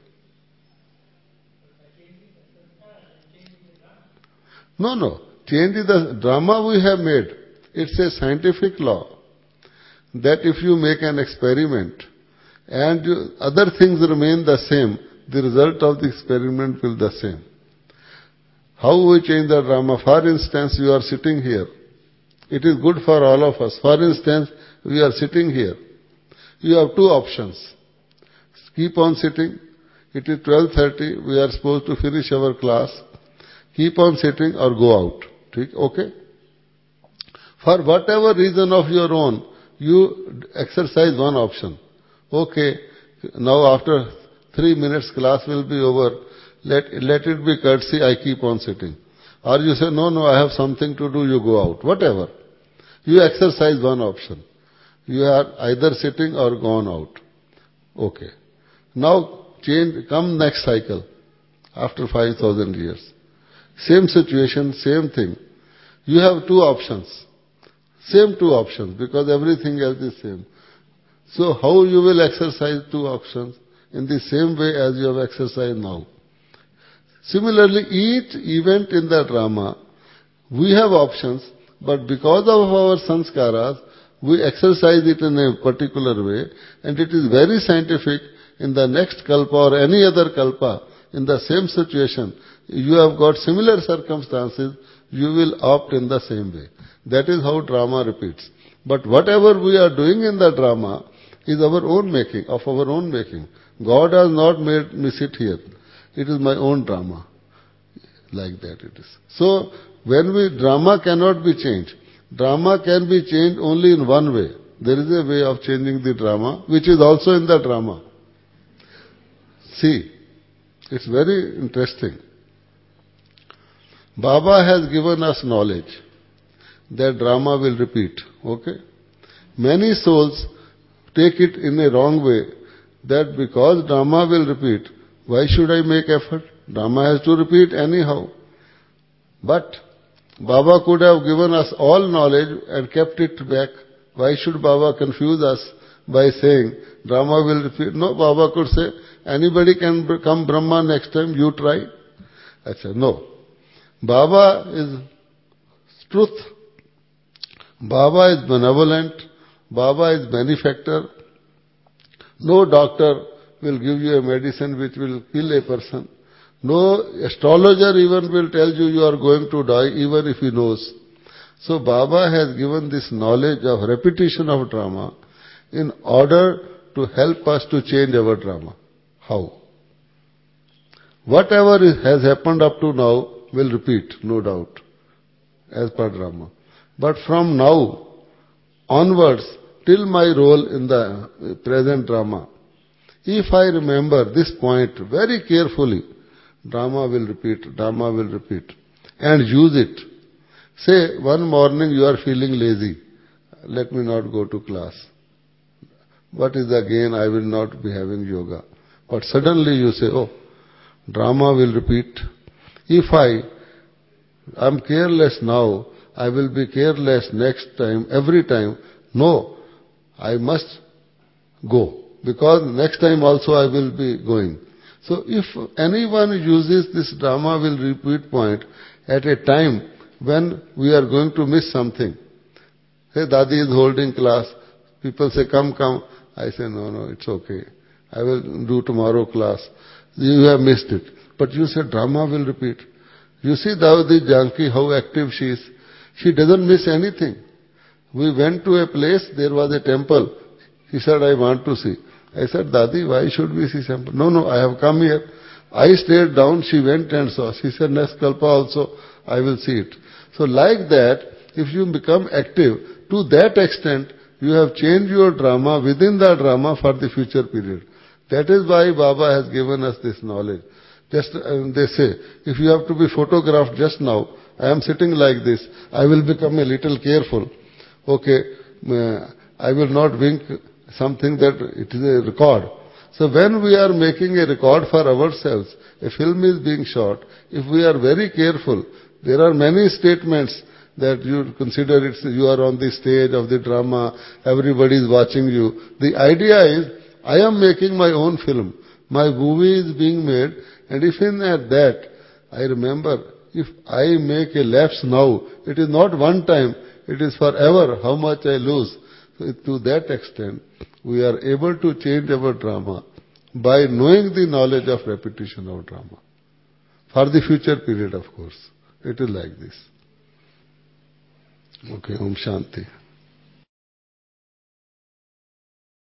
No. Change is the drama we have made. It's a scientific law that if you make an experiment and other things remain the same, the result of the experiment will be the same. How we change the drama? For instance, you are sitting here. It is good for all of us. For instance, we are sitting here. You have two options. Keep on sitting. It is 12:30. We are supposed to finish our class. Keep on sitting or go out. Okay? For whatever reason of your own, you exercise one option. Okay, now after 3 minutes class will be over. Let it be courtesy, I keep on sitting. Or you say, no, I have something to do, you go out. Whatever. You exercise one option. You are either sitting or gone out. Okay. Now come next cycle. After 5,000 years. Same situation, same thing. You have two options. Same two options, because everything else is same. So how you will exercise two options? In the same way as you have exercised now. Similarly, each event in the drama, we have options, but because of our sanskaras, we exercise it in a particular way, and it is very scientific. In the next kalpa or any other kalpa, in the same situation, you have got similar circumstances, you will opt in the same way. That is how drama repeats. But whatever we are doing in the drama is our own making, of our own making. God has not made me sit here. It is my own drama. Like that it is. So, drama cannot be changed. Drama can be changed only in one way. There is a way of changing the drama, which is also in the drama. See, it's very interesting. Baba has given us knowledge that drama will repeat. Okay? Many souls take it in a wrong way, that because drama will repeat, why should I make effort? Drama has to repeat anyhow. But Baba could have given us all knowledge and kept it back. Why should Baba confuse us by saying drama will repeat? No, Baba could say, anybody can become Brahma next time, you try. I said, no. Baba is truth. Baba is benevolent. Baba is benefactor. No doctor will give you a medicine which will kill a person. No astrologer even will tell you are going to die, even if he knows. So Baba has given this knowledge of repetition of drama in order to help us to change our drama. How? Whatever has happened up to now will repeat, no doubt, as per drama. But from now onwards, till my role in the present drama, if I remember this point very carefully, drama will repeat, and use it. Say, one morning you are feeling lazy. Let me not go to class. What is the gain? I will not be having yoga. But suddenly you say, oh, drama will repeat. If I am careless now, I will be careless next time, every time. No, I must go. Because next time also I will be going. So if anyone uses this drama will repeat point at a time when we are going to miss something. Say, Dadi is holding class. People say, come. I say, no, it's okay. I will do tomorrow class. You have missed it. But you said drama will repeat. You see Dawdi Janki, how active she is. She doesn't miss anything. We went to a place, there was a temple. He said, I want to see. I said, Dadi, why should we see temple? No, I have come here. I stayed down, she went and saw. She said, next kalpa also, I will see it. So like that, if you become active, to that extent, you have changed your drama within the drama for the future period. That is why Baba has given us this knowledge. Just they say, if you have to be photographed just now, I am sitting like this, I will become a little careful. Okay, I will not wink something that it is a record. So when we are making a record for ourselves, a film is being shot, if we are very careful, there are many statements that you consider you are on the stage of the drama, everybody is watching you. The idea is, I am making my own film. My movie is being made, and if in at that, I remember, if I make a lapse now, it is not one time, it is forever how much I lose. So to that extent, we are able to change our drama by knowing the knowledge of repetition of drama. For the future period, of course. It is like this. Okay, Om Shanti.